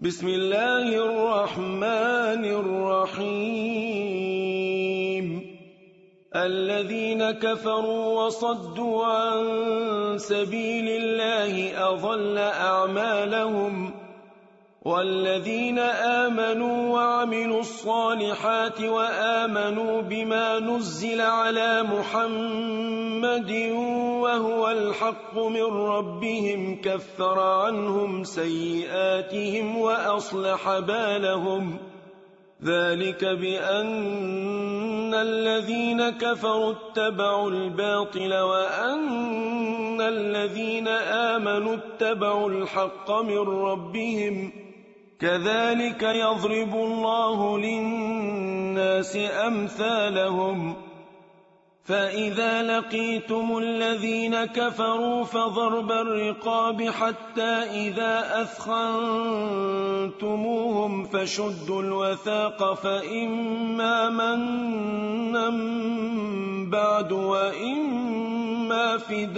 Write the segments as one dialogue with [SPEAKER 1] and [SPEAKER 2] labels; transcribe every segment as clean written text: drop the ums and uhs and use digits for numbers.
[SPEAKER 1] بسم الله الرحمن الرحيم الذين كفروا وصدوا عن سبيل الله أضل أعمالهم والذين آمنوا وعملوا الصالحات وآمنوا بما نزل على محمد وهو الحق من ربهم كفر عنهم سيئاتهم وأصلح بالهم ذلك بأن الذين كفروا اتبعوا الباطل وأن الذين آمنوا اتبعوا الحق من ربهم كذلك يضرب الله للناس أمثالهم فإذا لقيتم الذين كفروا فضرب الرقاب حتى إذا أثخنتموهم فشدوا الوثاق فإما منا بعد وإما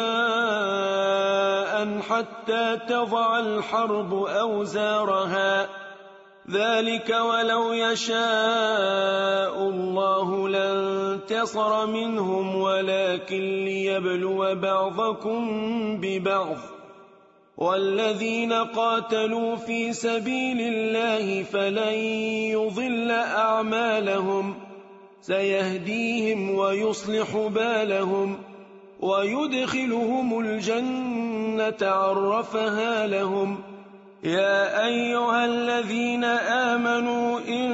[SPEAKER 1] فداء حتى تضع الحرب أوزارها ذلك ولو يشاء الله لانتصر منهم ولكن ليبلو بعضكم ببعض والذين قاتلوا في سبيل الله فلن يضل أعمالهم سيهديهم ويصلح بالهم ويدخلهم الجنة عرفها لهم يا أيها الذين آمنوا إن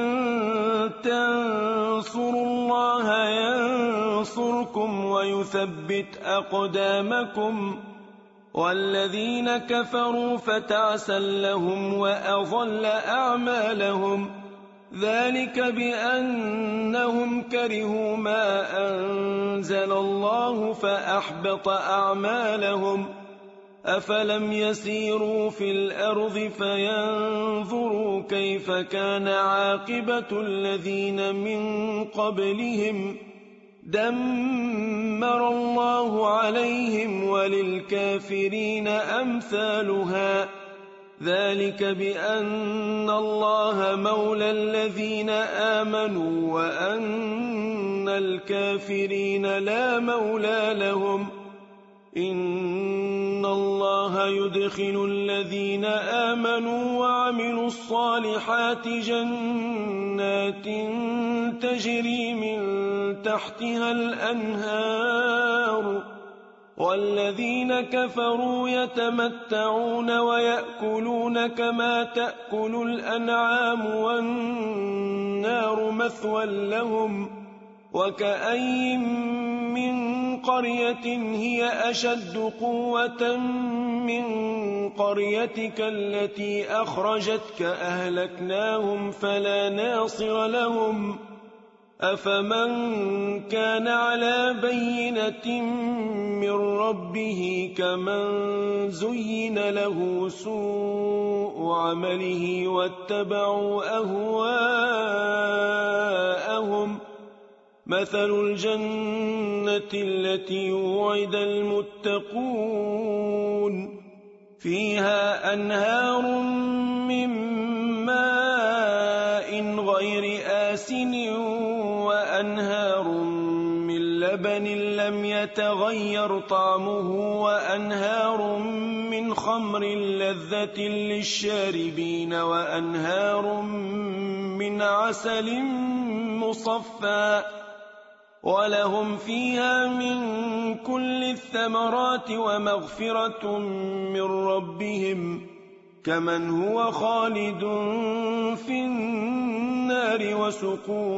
[SPEAKER 1] تنصروا الله ينصركم ويثبت أقدامكم والذين كفروا فتعسا لهم وأضل أعمالهم ذلك بأنهم كرهوا ما أنزل الله فأحبط أعمالهم أفلم يسيروا في الأرض فينظروا كيف كان عاقبة الذين من قبلهم دمر الله عليهم وللكافرين أمثالها ذلك بأن الله مولى الذين آمنوا وأن الكافرين لا مولى لهم إن الله يدخل الذين آمنوا وعملوا الصالحات جنات تجري من تحتها الأنهار والذين كفروا يتمتعون ويأكلون كما تأكل الأنعام والنار مثوى لهم وكأين من قرية هي أشد قوة من قريتك التي أخرجتك أهلكناهم فلا ناصر لهم أفمن كان على بينة من ربه كمن زين له سوء عمله واتبعوا أهواءهم مثل الجنة التي وعد المتقون فيها أنهار من ماء غير آسن وأنهار من لبن لم يتغير طعمه وأنهار من خمر لذة للشاربين وأنهار من عسل مصفى ولهم فيها من كل الثمرات ومغفرة من ربهم كمن هو خالد في النار وسقوا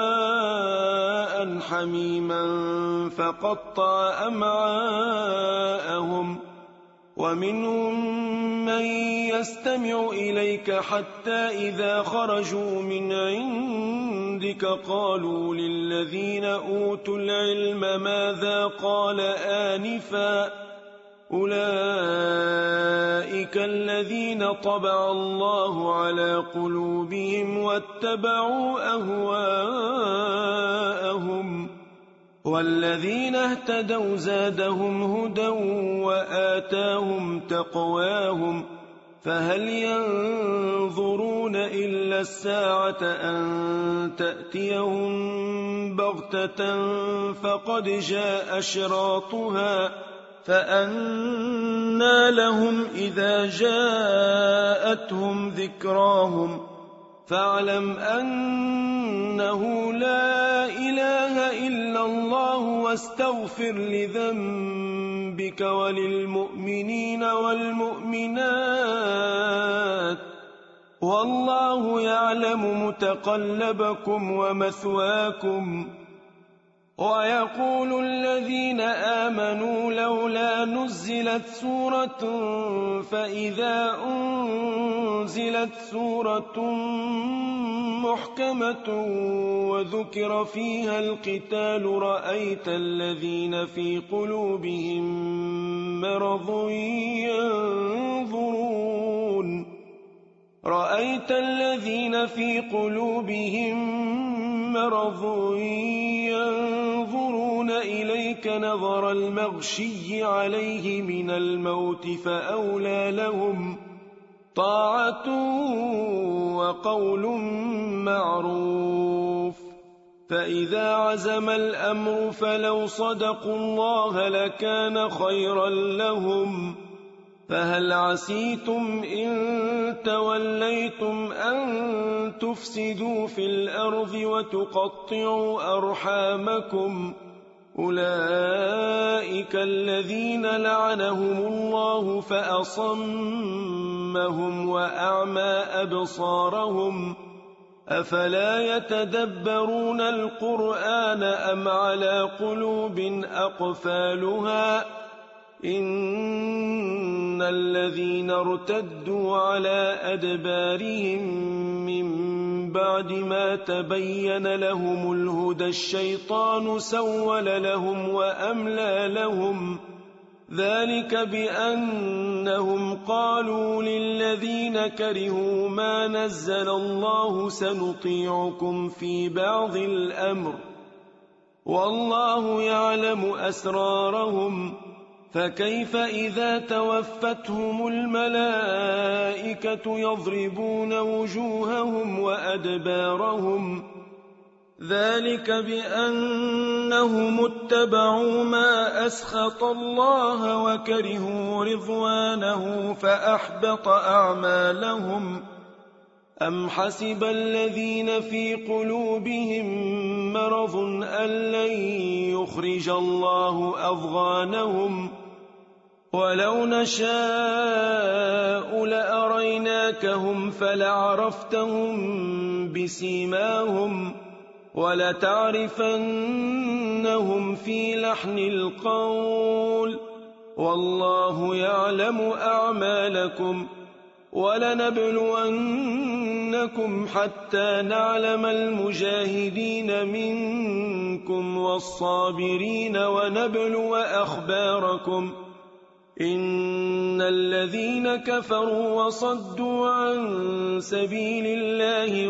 [SPEAKER 1] ماء حميما فقطع أمعاءهم ومنهم من يستمع إليك حتى إذا خرجوا من عندك قالوا للذين أوتوا العلم ماذا قال آنفا أولئك الذين طبع الله على قلوبهم واتبعوا أهواءهم والذين اهتدوا زادهم هدى وآتاهم تقواهم فهل ينظرون إلا الساعة أن تأتيهم بغتة فقد جاء أشراطها فأنى لهم إذا جاءتهم ذكراهم فاعلم أنه لا إله إلا الله واستغفر لذنبك وللمؤمنين والمؤمنات والله يعلم متقلبكم ومثواكم. ويقول الذين آمنوا لولا نزلت سورة فإذا أنزلت سورة محكمة وذكر فيها القتال رأيت الذين في قلوبهم مرض ينظرون إليك نظر المغشي عليه من الموت فأولى لهم طاعة وقول معروف. فإذا عزم الأمر فلو صدقوا الله لكان خيرا لهم. فهل عسيتم إن توليتم أن تفسدوا في الأرض وتقطعوا أرحامكم أولئك الذين لعنهم الله فأصمهم وأعمى أبصارهم أفلا يتدبرون القرآن أم على قلوب أقفالها إن الذين ارتدوا على أدبارهم من بعد ما تبين لهم الهدى الشيطان سول لهم وأملى لهم ذلك بأنهم قالوا للذين كرهوا ما نزل الله سنطيعكم في بعض الأمر والله يعلم أسرارهم فكيف إذا توفتهم الملائكة يضربون وجوههم وأدبارهم ذلك بأنهم اتبعوا ما أسخط الله وكرهوا رضوانه فأحبط أعمالهم. أم حسب الذين في قلوبهم مرض أن لن يخرج الله أضغانهم ولو نشاء لأريناكهم فلعرفتهم بسيماهم ولتعرفنهم في لحن القول والله يعلم أعمالكم. ولنبلونكم حتى نعلم المجاهدين منكم والصابرين ونبلو أخباركم. إن الذين كفروا وصدوا عن سبيل الله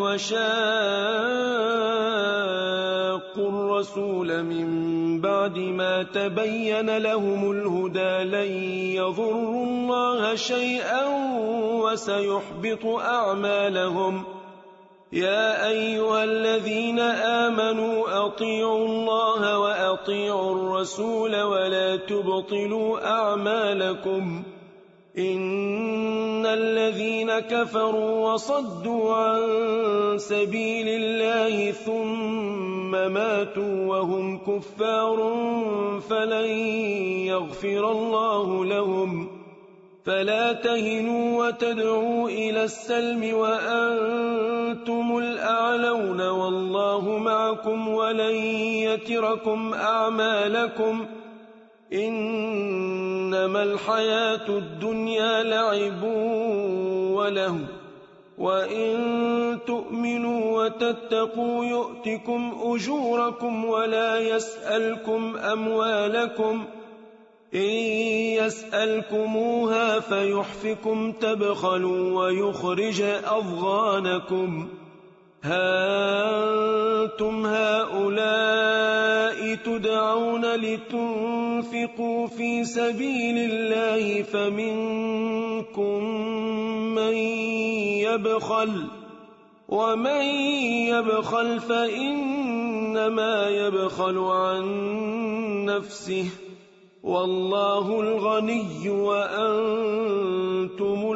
[SPEAKER 1] وشاقوا الرسول من بعد ما تبين لهم الهدى لن يضروا الله شيئا وسيحبط أعمالهم. يا أيها الذين آمنوا أطيعوا الله وأطيعوا الرسول ولا تبطلوا أعمالكم. إن الذين كفروا وصدوا عن سبيل الله ثم ماتوا وهم كفار فلن يغفر الله لهم. فلا تهنوا وتدعوا إلى السلم وأنتم الأعلون والله معكم ولن يتركم أعمالكم. إنما الحياة الدنيا لعب وله وإن تؤمنوا وتتقوا يؤتكم أجوركم ولا يسألكم أموالكم. إن يسألكموها فيحفكم تبخلوا ويخرج أضغانكم. ها أنتم هؤلاء تدعون لتنفقوا في سبيل الله فمنكم من يبخل ومن يبخل فإنما يبخل عن نفسه والله الغني وأنتم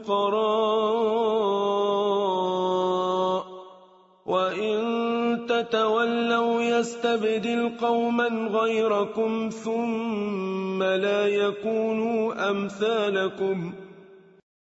[SPEAKER 1] الفقراء وإن تتولوا يستبدل قوما غيركم ثم لا يكونوا أمثالكم